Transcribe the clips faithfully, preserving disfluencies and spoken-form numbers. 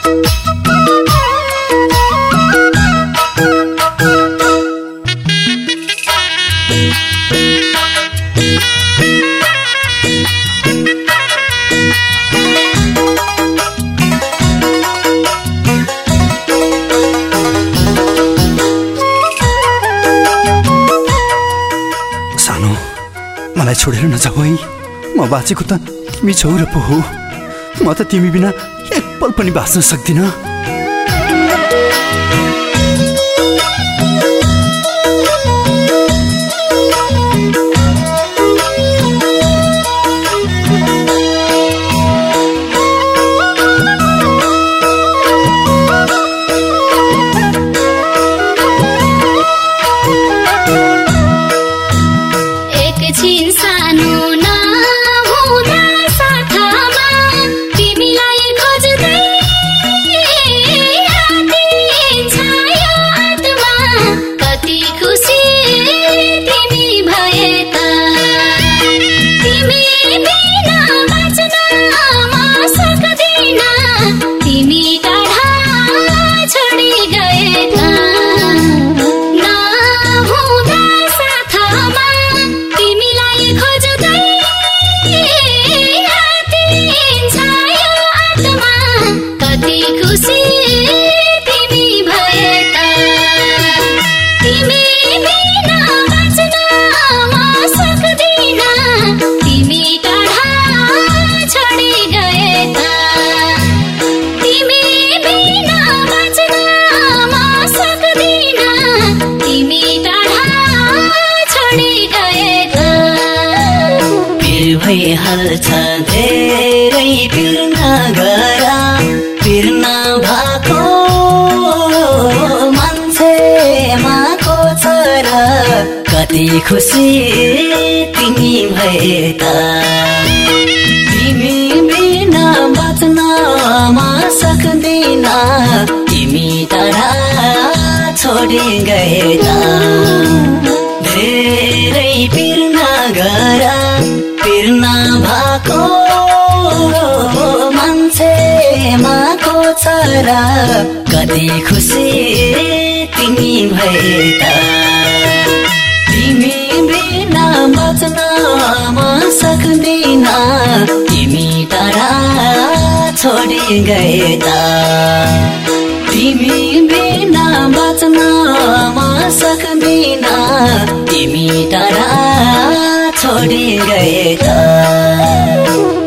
मलाई छोडेर नजाऊ है। म बाँचेको त तिमी छौ र पो हो। म त तिमी बिना एक पल पनि बाँच्न सक्दिन। भइहाल्छ धेरै पिर्न गरा पिर्न भएको मान्छेमा को छ र कति खुसी तिमी भए त तिमी बिना बाँच्न म सक्दिन तिमी टाढा छोडी गए त धेरै पिर्न गरा पिर्न भएको मान्छेमा को छ र कति खुसी तिमी भए त तिमी बिना बाँच्न म सक्दिन तिमी टाढा छोडी गए त तिमी बिना बाँच्न म सक्दिन तिमी टाढा छोडी गए त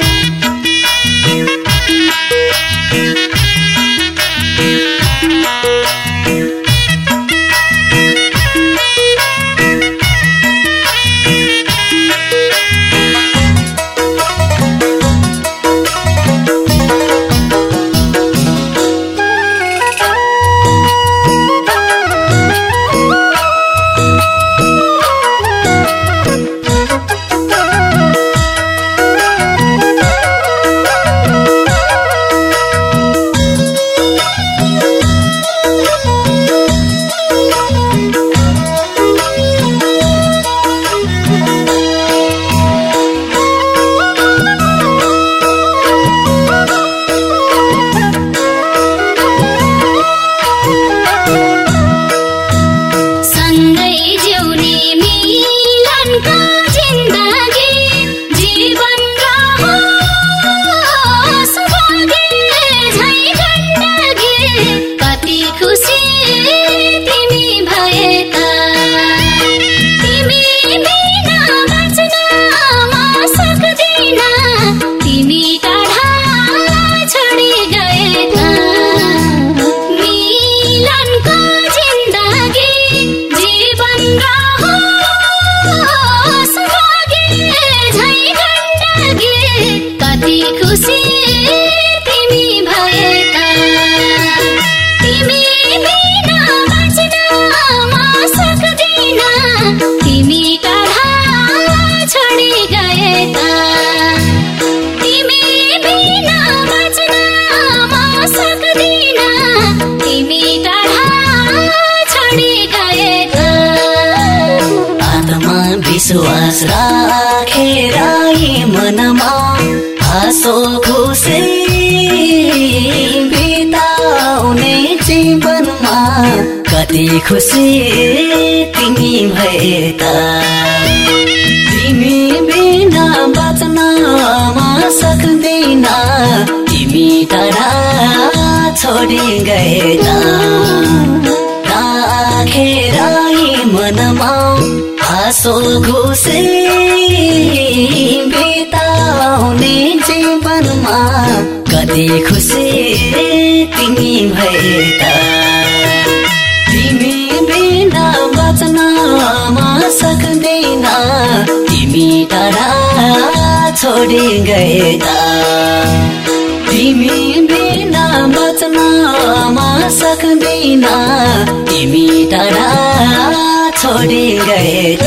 विश्वास राखेर मनमा हाँसो खुसी बिता कति खुसी तिमी भए त तिमी बिना बाँच्नमा सक्दिन तिमी टाढा छोडी गए त राखेर मनमा आँसु घुसे बिताउने जीवनमा कति खुसी तिमी भए त तिमी बिना बाँच्नमा सक्दिन तिमी टाढा छोडी गए त तिमी बिना बाँच्नमा सक्दिन तिमी टाढा छोडी गए त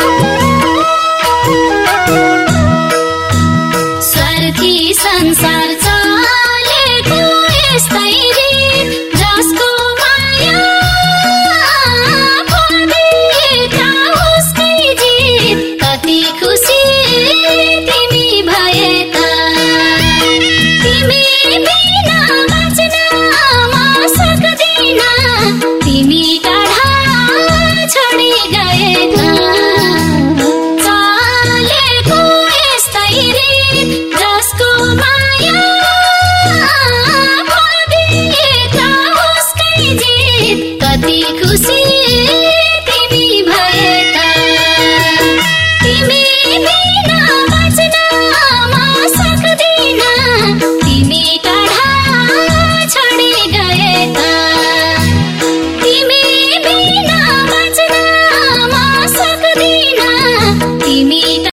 संसार